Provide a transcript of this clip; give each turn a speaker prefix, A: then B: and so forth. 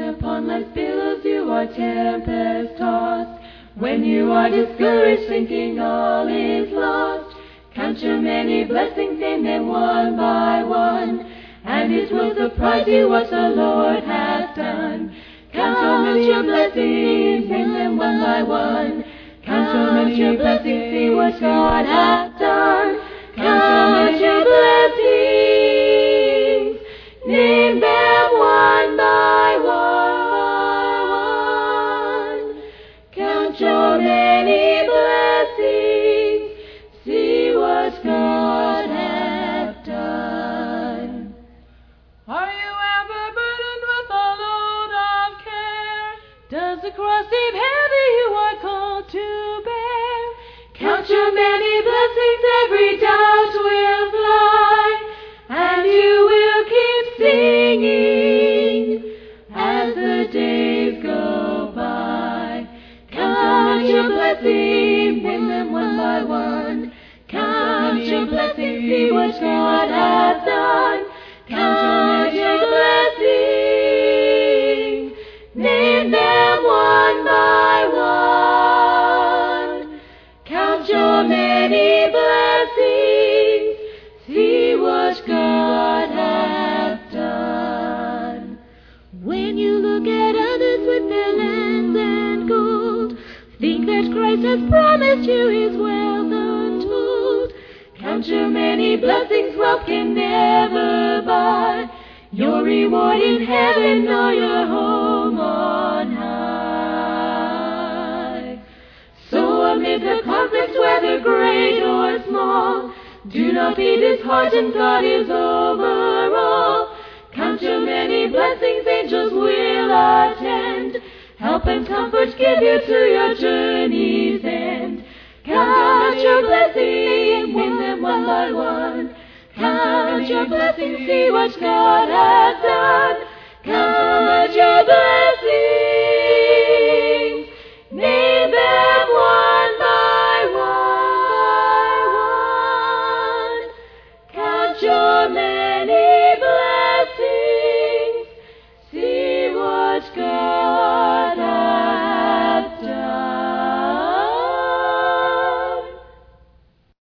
A: upon life's billows you are tempest-tossed, when you are discouraged, thinking all is lost, count your many blessings, name them one by one, and it will surprise you what the Lord has done. Count your blessings, name them one by one. Count your blessings, see what God has done. Count your blessings, name them one by one. Count your many blessings, see what God has done.
B: Are you ever burdened with a load of care? Does the cross seem heavy you are called to bear?
A: Count your many blessings, every doubt will fly, and you will keep singing as the days go by. Count your blessings, name them one by one. Count your blessings, see what God has done. Count your blessings, name them one by one. Count your many blessings, see what God has done. When you look at others with their lands and gold, think that Christ has promised you his wealth untold. Count your many blessings wealth can never buy, your reward in heaven or your home on high. So amid the conflicts, whether great or small, do not be disheartened, God is over all. Count your many blessings, angels will attend, help and comfort give you to your journey's end. Count your blessings, name them one by one. Count your blessings, see what God has done. Count your blessings.